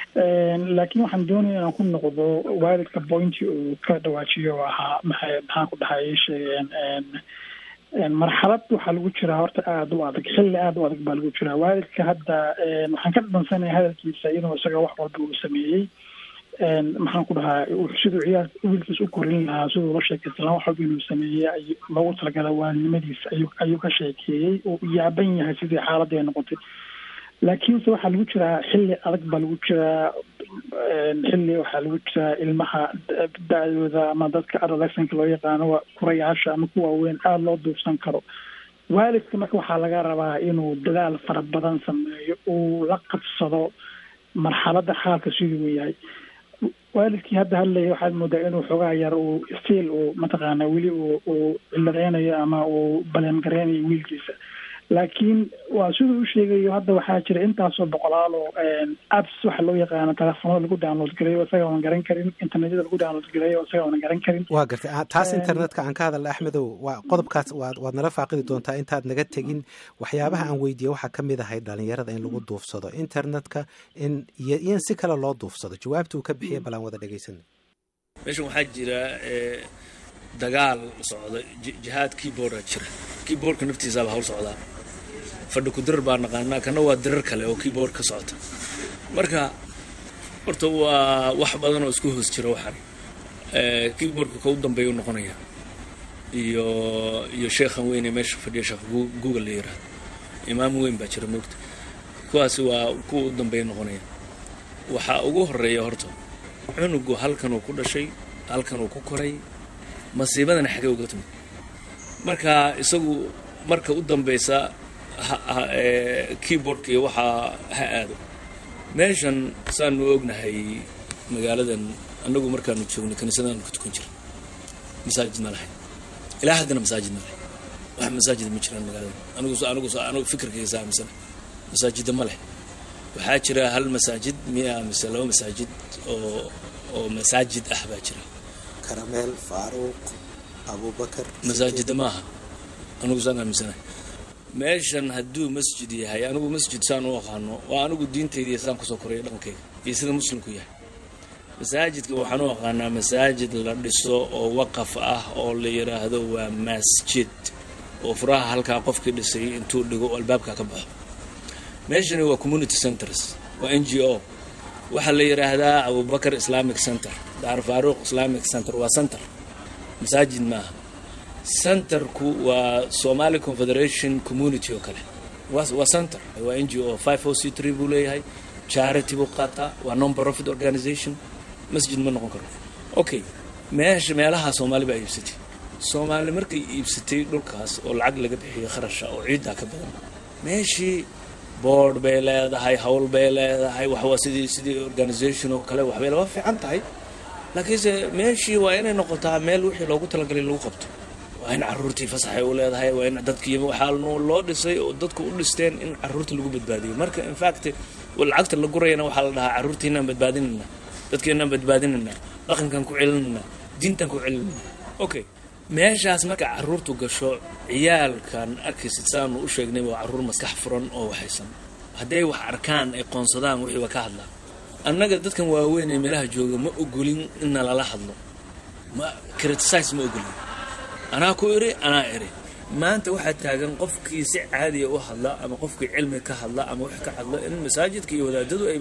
laakiin waxaan doonaya inaan ku noqdo waalidka pointi uu ka dhawaajiyo ahaa maxaan ku dhahay sheegeen marxalad waxaa lagu jiraa horta aada u adag xilli aada u adag baa lagu jiraa waalidka hadda waxaan ka dhadhansanaya hadalkiisa inuu isaga wax walba uu sameeyey maxaan ku dhahaa siduu ciyaar wiilkiis u korin lahaa siduu la sheekaysan wax walba inuu sameeyey loogu talagala waalidnimadiisa ayuu ka sheekeeyey uu yaaban yahay sidii xaaladda ay noqotay laakiinse waxaa lagu jiraa xilli adag baa lagu jiraa xilli waxaa lagu jiraa ilmaha da-dooda ama dadka adolescenka loo yaqaano kurayaasha ama kuwa weyn aada loo duufsan karo waalidka marka waxaa laga rabaa inuu dadaal fara badan sameeyo uu la qabsado marxaladda xaalka siduu u yahay waalidkii hadda hadlaya waxaad moodaa inuu xoogaa yar uu stiil uu mataqaana weli uu ciladeynayo ama uu baleen gareynayo wiilkiisa laakiin waa siduu u sheegayo hadda waxaa jira intaasoo boqolaal oo apps waxa loo yaqaano telefoonada lagu download gareeyo isaga oonan garan karin, internetyada lagu download gareeyo isaga oonan garan karin. waa gartay taas internetka aan ka hadalna Axmedow, waa qodobkaas waad nala faaqidi doontaa intaad naga tegin. waxyaabaha aan weydiiyey waxaa ka mid ahay dhalinyarada in lagu duufsado internetka in si kale loo duufsado. jawaabta uu ka bixiyay bal aan wada dhegaysanay. meeshan waxaa jira dagaal socda, jihaad keyboarda jira. keyboardka naftiisaaba hawl socdaa. fadhi ku dirar baa naqaanaa, kana waa dirar kale oo keyboard ka socota. marka horta waa wax badan oo isku hoos jira waxaan. keyboardka ka u dambeeya u noqonaya iyo sheekhan weyn ee meesha fadhiya, sheekh Google la yiraahdo, imaam weyn baa jira moogta. kuwaasi waa kuwa u dambeeya noqonaya. waxaa ugu horeeya horta cunugu halkan uu ku dhashay, halkan uu ku koray, masiibadana xagee uga timid. marka isagu marka u dambeysa keyboardka iyo waxaa ha aado. meeshan saanu ognahay magaaladan anagu markaanu joognay kaniisadaan ku tukan jiray, masaajid ma lahayn. ilaa haddana masaajid ma lahayn. wax masaajid ma jiraan magaaladan. anigu fikirkayga saamisan masaajida ma leh. waxaa jira hal masaajid miya mise laba masaajid oo masaajid ah baa jira. karameel, faaruuq, abubakar masaajida maaha. anigu saan aaminsanahay meeshan hadduu masjid yahay, anigu masjid saan u aqaano waa anigu diintayda iyo saan kusoo koraya dhaqankayga iyo sida muslimku yahay. masaajidka waxaan u aqaanaa masaajid la dhiso oo waqaf ah oo la yiraahdo waa masjid, oo furaha halkaa qofkii dhisay intuu dhigo albaabka ka baxo. meeshani waa community centers, waa NGO. waxaa la yiraahdaa abubakar islamic center, daar faaruuq islamic center. waa center, masaajid maaha. centerku waa Somali Confederation Community oo kale. waa center, waa NGO. 503 buu leeyahay, charity buu qaataa, waa non-profit organization. masjid ma noqon karo. okay, meelaha Soomaali baa iibsatay. Soomaali markay iibsatay dhulkaas oo lacag laga bixiyo kharasha oo ciidda ka badan, meeshii board bay leedahay, hawl bay leedahay, wax waa sidii organization oo kale, waxbay la fiican tahay. laakiinse meeshii waa inay noqotaa meel wixii loogu talagalay lagu qabto. waa in caruurtii fasaxay u leedahay, waa in dadkii waxaa loo dhisay oo dadku u dhisteen in caruurta lagu badbaadiyo. marka in fact lacagta la gurayana waxaa la dhahaa caruurtiinaan badbaadinayna, dadkeenaan badbaadinayna, dhaqankan ku celinayna, diintan ku celinayna. okay, meeshaas marka caruurtu gasho, ciyaalkan arkaysid saanu u sheegnay waa caruur maskax furan oo waxaysan. hadday wax arkaan ay qoonsadaan wixii waa ka hadlaa. annaga dadkan waaweyn ee meelaha jooga ma ogolin in lala hadlo, ma criticize ma ogolin. anaa ku iri, anaa iri. maanta waxaa taagan qofkii si caadiya u hadla ama qofkii cilmi ka hadla ama wax ka hadla in masaajidka iyo wadaadadu ay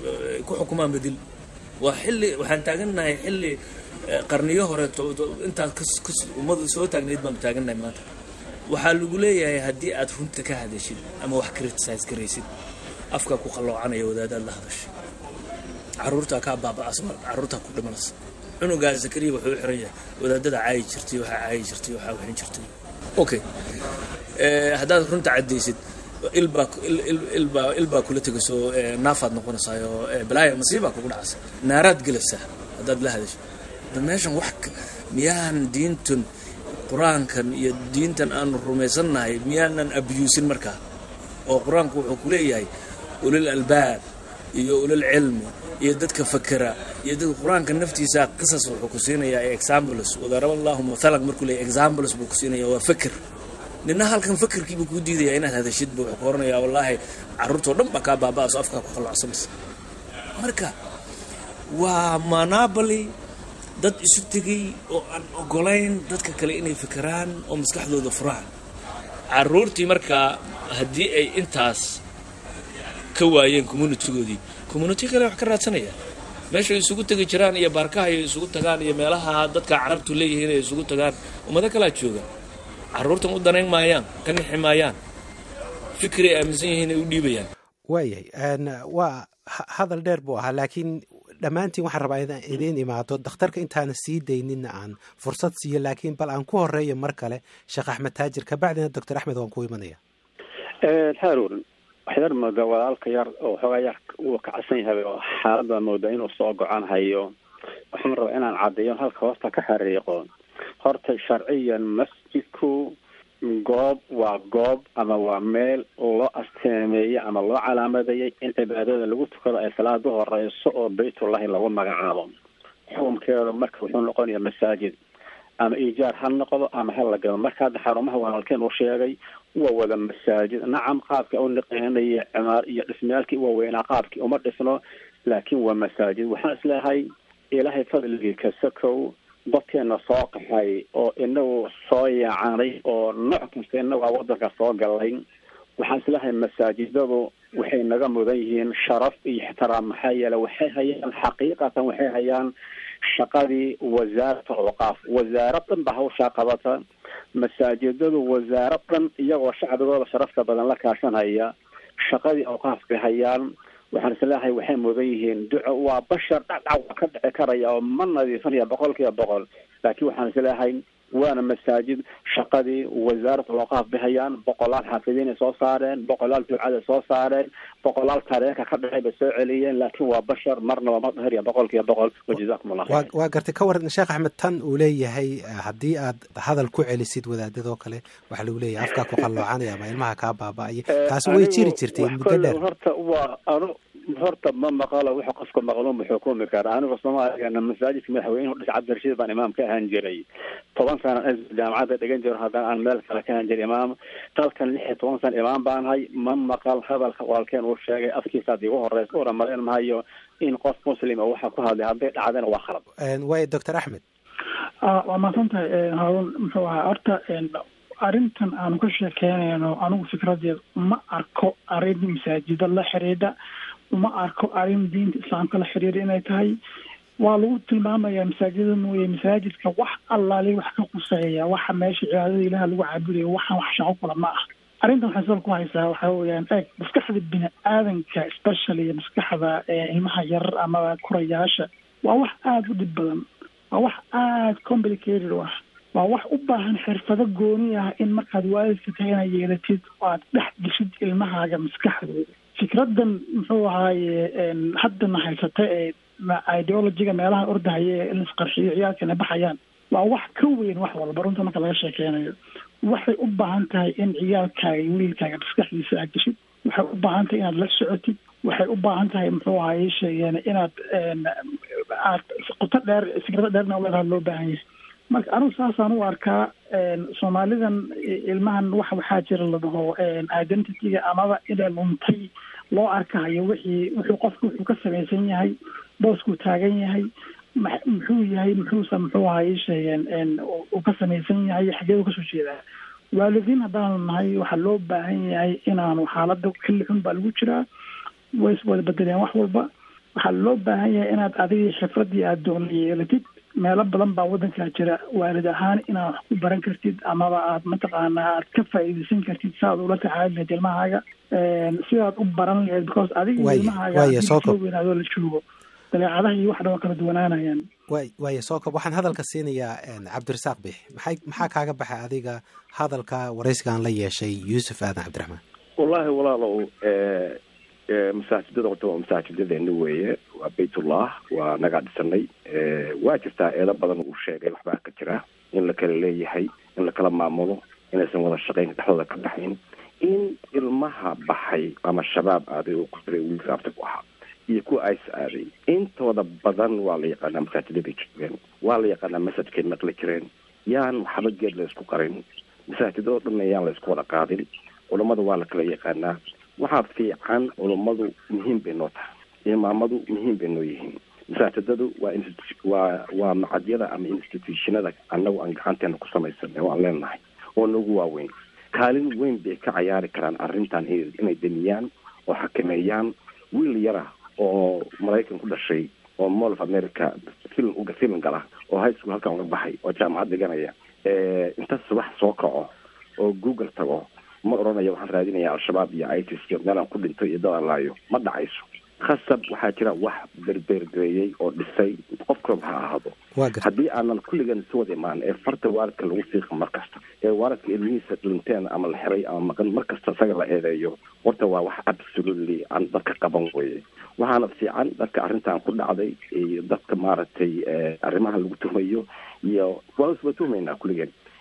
ku xukumaan bedel. waa xilli waxaan taagannahay xilli qarniyo hore intaas ummadu soo taagnayd baan taagannahay. maanta waxaa lagu leeyahay haddii aad runta ka hadashid ama wax criticize garaysid, afka ku qaloocanaya wadaadaad la hadashay, caruurta ka baaba'as, caruurta ku dhimanaysa. cunugaa Zakariya wuxuu xiran yahay wadaadada caayi jirtay, waxa caayi jirtay, waxa waxin jirtay. okay, haddaad runta cadaysid ilbaa kula tagayso, naafaad noqonaysayo, balaaya masiiba kugu dhacaysa, naaraad gelaysaa haddaad la hadasho. meeshan wax miyaan diintan quraankan iyo diintan aan rumaysannahay miyaanan abuusin markaa? oo quraanku wuxuu ku leeyahay ulul albaab iyo ulul cilmi iyo dadka fakara iyo dadka quraanka naftiisa qisas wuxuu ku siinayaa examples. wadaraba Allahu mathalan markuu leeyahay examples buu ku siinayaa waa fakir. nina halkan fakirkii buu ku diidayaa inaad hadashid buu qoranayaa wallahi caruurtoo dhan baa ka baaba'ayso, afka ku qalacsanaysa. marka waa monopoly dad isu tegay oo aan ogolayn dadka kale inay fikiraan oo maskaxdooda furaan. caruurtii markaa haddii ay intaas ka waayeen community kale wax ka raadsanaya. meesha ay isugu tagi jiraan iyo baarkaha ay isugu tagaan iyo meelaha dadka carabtu leeyihiin ay isugu tagaan, ummado kala jooga. caruurtan u danayn maayaan, ka nixi maayaan, fikri ay aaminsan yihiin ay u dhiibayaan. waayahay waa hadal dheer buu ahaa, laakiin dhammaantiin waxaan rabaa inaan idiin imaado dhakhtarka intaana sii daynina aan fursad siiyo. laakiin bal aan ku horeeyo mar kale sheekh Axmed Taajir, kabacdina Dr. Axmed waan ku imanaya. haruun waxyar mooda walaalka yar oo xoogaa yar uu ka casan yahay oo xaaladda mooda inuu soo go'aan hayo. waxaan rabaa inaan caddeeyo halka hoosta ka xariiqo. horta sharciyan masjidku goob waa goob ama waa meel loo asteemeeyey ama loo calaamadeeyey in cibaadada lagu tukado ay salaada horeyso oo baytullahi lagu magacaabo. xukumkeedu marka wuxuu noqonayaa masaajid ama ijaar ha noqdo ama ha la galo. marka hadda xarumaha walaalkeen uu sheegay waa wada masaajid. nacam qaabka u niqeynaya cimaar iyo dhismayaalkii waa weynaa qaabkii uma dhisno, laakiin waa masaajid. waxaan isleeyahay ilaahay fadligii ka sokow dadkeena soo qaxay oo inagu soo yaacanay oo nooc kasta inagu wadanka soo galay. waxaan isleeyahay masaajidadu waxay naga mudan yihiin sharaf iyo ixtiraam. maxaa yeele waxay hayaan xaqiiqatan waxay hayaan shaqadii wasaarata awqaaf. wasaaradan ba hawshaa qabata. masaajidadu wasaaradan iyagoo shacbigooda sharafta badan la kaashanhaya shaqadii awqaaf bay hayaan. waxaan isleeyahay waxay mudan yihiin duco. waa bashar dhacdhac ka dhici karaya oo ma nadiifanaya 100%, laakiin waxaan isleeyahay waana masaajid shaqadii wasaarat awqaaf bay hayaan. boqolaal xaafidiin soo saareen, boqolaal ducada soo saareen, boqolaal taariikha ka dhacay bay soo celiyeen, laakiin waa bashar marna waa madhariya 100%. wajazaakum allah khayr. waa gartay ka waran Sheekh Axmed tan uu leeyahay haddii aad hadal ku celisid wadaadadoo kale waxa lagu leeyahay afka ku qaloocanaya ama ilmaha ka baaba'ay. taasi way jiri jirtay muddo dheer. horta ma maqalo waxa qofka maqluum wuxuu xukumi karaa. aniga Soomaaliya masaajidka madaxweynuhu dhis Cabdirashiid baan imaam ka ahaan jiray 10 sano jaamacadda dhigan jiray. haddana aan meel kale ka ahaan jiray imaam. dalkan 16 sano imaam baan hay. ma maqal hadalka walaalkeen uu sheegay afkiisa ugu horeysa oo ramaleen maayo in qof muslim oo waxa ku hadlay hadday dhacdana waa khalad. way Dr. Axmed waa masantahay Haarun. muxuu ahaa horta arrintan aanu ka sheekeynayno anigu fikradeed ma arko arrin masaajida la xiriidha, uma arko arrin diinta islaamka la xiriira inay tahay. waa lagu tilmaamayaa masaajida mooye masaajidka wax allaali wax ka quseeya waxa meesha cibaadada ilaah lagu caabudayo waxaan wax shaqo kula ma ah. arrintan waxay sal ku haysaa waxaa weeyaan maskaxda bini aadanka especially maskaxda ilmaha yar ama kurayaasha waa wax aada u dhib badan, waa wax aada complicated ah, waa wax u baahan xirfado gooni ah in markaad waalidka tahay inaad yeelatid oo aad dhex geshid ilmahaaga maskaxdooda. fikradan muxuu ahaaye haddana haysata ee ideologiga meelaha ordahaya in isqarxiyo ciyaalkana baxayaan waa wax ka weyn wax walba. runta marka laga sheekeynayo waxay u baahan tahay in ciyaalkaaga iyo wiilkaaga maskaxdiisa aad geshid. waxay u baahan tahay inaad la socotid. waxay u baahan tahay muxuu ahaaye sheegeen inaad aad qoto dheer fikrado dheerna leedaha loo baahan yahay. marka anigu saasaan u arkaa Soomaalidan ilmahan waxaa jira la dhaho identityga amaba inay luntay loo arkayo wuxuu qofku wuxuu ka samaysan yahay, booskuu taagan yahay, muxuu yahay, muxuu ahaye sheegeen uu ka samaysan yahay, xageedu kasoo jeedaa. waalidiin haddaanu nahay waxaa loo baahan yahay inaanu xaalada xilli xun baa lagu jiraa, way iswada bedeleen wax walba. waxaa loo baahan yahay inaad adiga xirfadii aad doona yeelatid. meelo badan baa wadankaa jira waalid ahaan inaad wax ku baran kartid amaba aad mataqaanaa aad ka faa'iidaysan kartid si aad ula tacaali lahayd ilmahaaga sidaad u baran lahayd because adiga ilmahaaga adoo la joogo dabeecadaha iyo wax dhan waa kala duwanaanayaan. waaya soo kob waxaan hadalka siinayaa Cabdirasaaq Bix. maxaa kaaga baxay adiga hadalka waraysigaan la yeeshay Yuusuf Aadan Cabdiraxmaan? wallaahi walaalow masaajidada horta waa masaajidadeena weeye, waa baytullah, waa nagaa dhisanay. waa jirtaa eedo badan uu sheegay waxbaa ka jira in la kala leeyahay, in la kala maamulo, inaysan wada shaqayn dhexdooda ka dhaxayn. in ilmaha baxay ama shabaab aaday oo ku jiray wiilka abta ku ahaa iyo kuwa ays aaday intooda badan waa la yaqaanaa masaajidaday joogeen, waa la yaqaanaa masajkay maqli jireen. yaan waxba geed la isku qarin, masaajidoo dhanna yaan la isku wada qaadin. culammada waa la kala yaqaanaa. waxaa fiican culummadu muhiim bay noo tahay, imaamadu muhiim bay noo yihiin. masaajidadu waa macadyada ama institutionada annagu aan gacanteena ku samaysanay oo aan leenahay oo nagu waaweyn. kaalin weyn bay ka cayaari karaan arrintan inay damiyaan oo xakameeyaan. wiil yara oo Maraykan ku dhashay oo Mall of America film gala oo high school halkan uga baxay oo jaamacad dhiganaya inta subax soo kaco oo Google tago ma oranayo waxaan raadinayaa al-shabaab iyo ISIS iyo meelaan ku dhinto iyo dad laayo. ma dhacayso. khasab waxaa jira wax berbergeeyay oo dhisay qofka waxa ahaado. haddii aanan kulligan soo wada imaan ee farta waalidka lagu fiiqo markasta ee waalidka ilmihiisa dhinteen ama la xiray ama maqan markasta isaga la eedeeyo, horta waa wax absolutely aan dadka qaban weeye. waxaana fiican dadka arrintan ku dhacday iyo dadka maaragtay arrimaha lagu tumayo iyo waa isba tumaynaa kulligan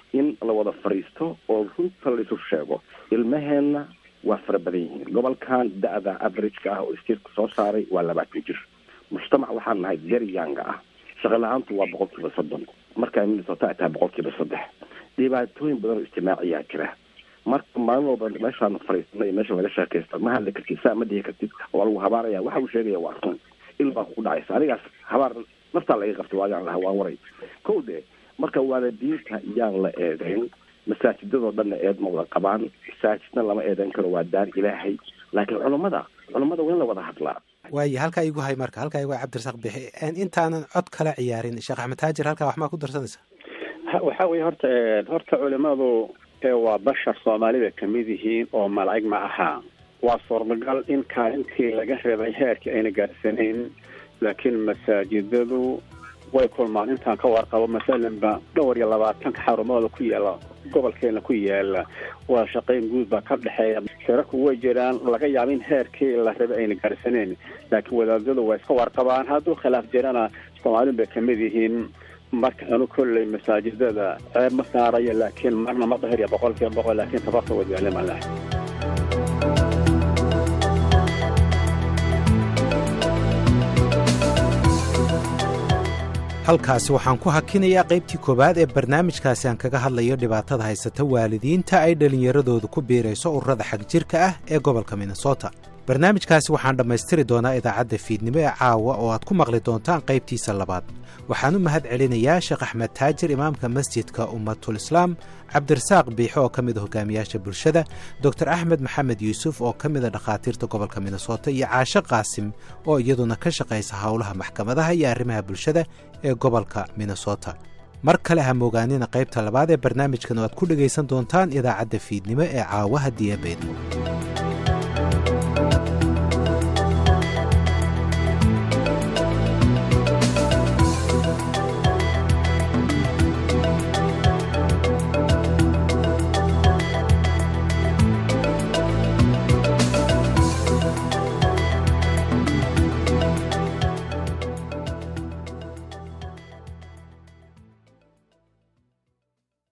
in la wada fariisto oo runta la isu sheego. ilmaheenna waa fara badan yihiin. gobolkan da-da average-ka ah oo istiirka soo saaray waa 20 jir. mujtamac waxaan nahay very young ah. shaqo la-aantu waa 30%. marka Minnesota ay tahay 3%. dhibaatooyin badan oo ijtimaaciya jira. marka maalin walba meeshaan fariisnay meesha laga sheekaysto ma hadli kartid saa ma dhihi kartid oo lagu habaaraya waxa uu sheegaya waa run ilbaa ku dhacaysa anigaas habaar nafta laga qabtay waagaan lahaa waan waray kowde marka waalidiinta iyaan la eedayn masaajidadoo dhan eed ma wada qabaan masaajidna lama eedan karo waa daar ilaahay laakiin culimada waa in la wada hadlaa. waaye halkaa igu hay marka halkaa igu hay Cabdirasaaq Bixi intaanan cod kala ciyaarin Sheekh Axmed Taajir halkaa wax ma ku darsanaysa? waxa weeye horta culimadu waa bashar Soomaalida kamid yihiin oo malaa'ig ma aha. waa suurtagal in kaalintii laga reebay heerkii ayna gaarsaneyn laakiin masaajidadu way kulmaan intaan ka warqabo masalanba 22 xarumood ku yaala gobolkeena ku yaala waa shaqayn guud ba ka dhaxeeya shirku way jiraan laga yaabo in heerkii la reebay ayna gaarsaneyn laakiin wadaadadu way iska warqabaan hadduu khilaaf jirana Soomaalida kamid yihiin. marka aanu kullay masaajidada ma saaraya laakiin marna ma dhahir 100% laakiin tabarta wajaalay ma laha. halkaasi waxaan ku hakinayaa qaybtii koowaad ee barnaamijkaasi aan kaga hadlayo dhibaatada haysata waalidiinta ay dhalinyaradoodu ku biirayso ururada xagjirka ah ee gobolka Minnesota. barnaamijkaasi waxaan dhammaystiri doonaa idaacadda fiidnimo ee caawa oo aad ku maqli doontaan qaybtiisa labaad. waxaan u mahad celinayaa Sheekh Axmed Taajir imaamka masjidka Ummatul Islaam, Cabdirasaaq Biixi oo ka mid ah hogaamiyaasha bulshada, Dr. Axmed Maxamed Yuusuf oo ka mid ah dhakhaatiirta gobolka Minnesota iyo Caasho Qaasim oo iyaduna ka shaqaysa howlaha maxkamadaha iyo arrimaha bulshada ee gobolka Minnesota. mar kale ha moogaanina qaybta labaad ee barnaamijkan oo aad ku dhagaysan doontaan idaacadda fiidnimo ee caawa haddii ay beedmo.